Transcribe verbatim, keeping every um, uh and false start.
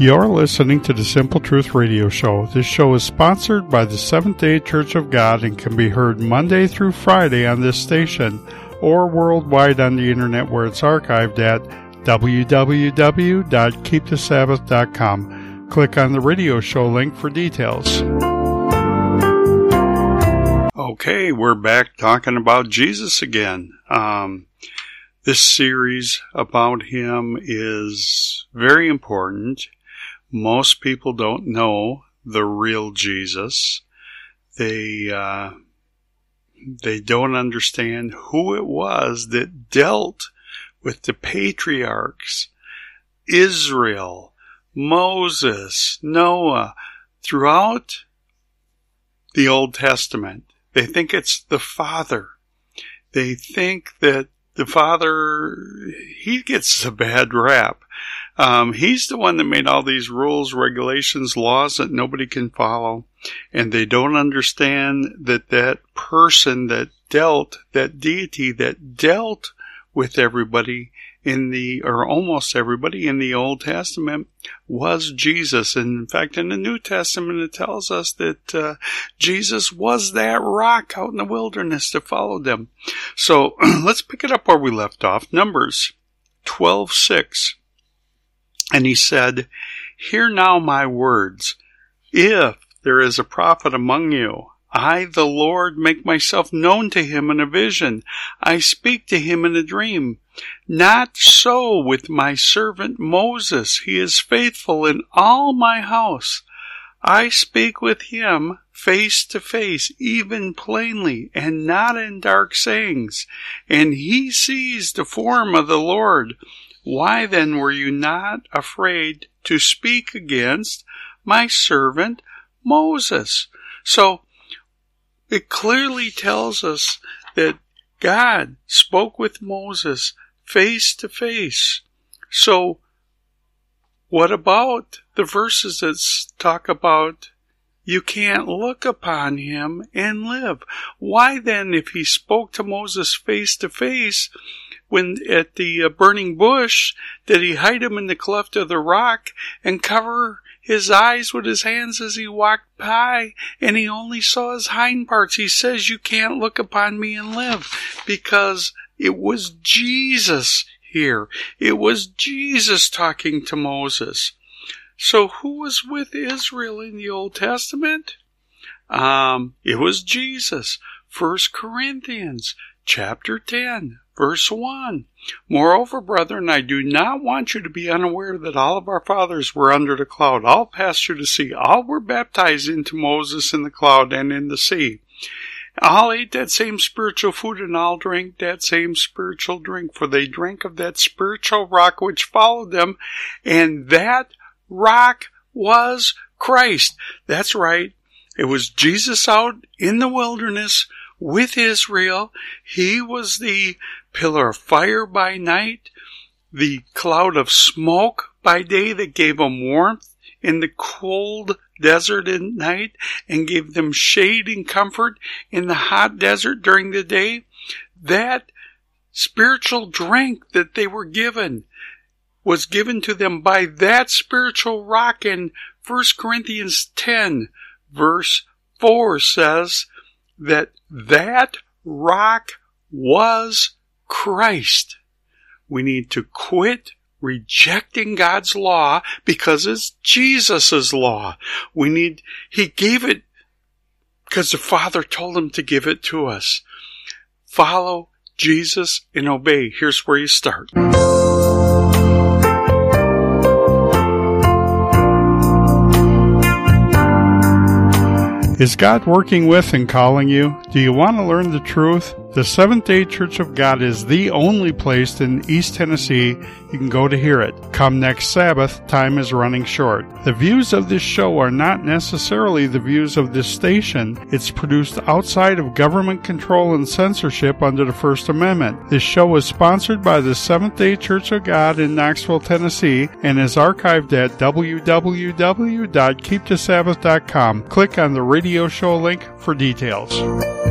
You're listening to the Simple Truth Radio Show. This show is sponsored by the Seventh-day Church of God and can be heard Monday through Friday on this station or worldwide on the internet where it's archived at w w w dot keep the sabbath dot com. Click on the radio show link for details. Okay, we're back talking about Jesus again. Um, this series about him is very important. Most people don't know the real Jesus. They uh, they don't understand who it was that dealt with the patriarchs, Israel, Moses, Noah, throughout the Old Testament. They think it's the Father. They think that the Father, he gets a bad rap. Um, he's the one that made all these rules, regulations, laws that nobody can follow. And they don't understand that that person that dealt, that deity that dealt with everybody in the, or almost everybody in the Old Testament was Jesus. And in fact, in the New Testament, it tells us that uh, Jesus was that rock out in the wilderness that followed them. So let's pick it up where we left off. Numbers twelve six. And he said, "Hear now my words. If there is a prophet among you, I, the Lord, make myself known to him in a vision. I speak to him in a dream. Not so with my servant Moses. He is faithful in all my house. I speak with him face to face, even plainly, and not in dark sayings. And he sees the form of the Lord. Why then were you not afraid to speak against my servant Moses?" So, it clearly tells us that God spoke with Moses face to face. So, what about the verses that talk about you can't look upon him and live? Why then, if he spoke to Moses face to face, when at the burning bush, did he hide him in the cleft of the rock and cover his eyes with his hands as he walked by, and he only saw his hind parts? He says, you can't look upon me and live, because it was Jesus here. It was Jesus talking to Moses. So who was with Israel in the Old Testament? Um, it was Jesus. First Corinthians chapter ten. Verse one. "Moreover, brethren, I do not want you to be unaware that all of our fathers were under the cloud. All passed through the sea. All were baptized into Moses in the cloud and in the sea. All ate that same spiritual food and all drank that same spiritual drink, for they drank of that spiritual rock which followed them, and that rock was Christ." That's right. It was Jesus out in the wilderness with Israel. He was the pillar of fire by night, the cloud of smoke by day that gave them warmth in the cold desert at night and gave them shade and comfort in the hot desert during the day. That spiritual drink that they were given was given to them by that spiritual rock. In First Corinthians ten, verse four says that that rock was Christ. We need to quit rejecting God's law because it's Jesus' law. We need, he gave it because the Father told him to give it to us. Follow Jesus and obey. Here's where you start. Is God working with and calling you? Do you want to learn the truth? The Seventh-day Church of God is the only place in East Tennessee you can go to hear it. Come next Sabbath, time is running short. The views of this show are not necessarily the views of this station. It's produced outside of government control and censorship under the First Amendment. This show is sponsored by the Seventh-day Church of God in Knoxville, Tennessee, and is archived at w w w dot keep the sabbath dot com. Click on the radio show link for details.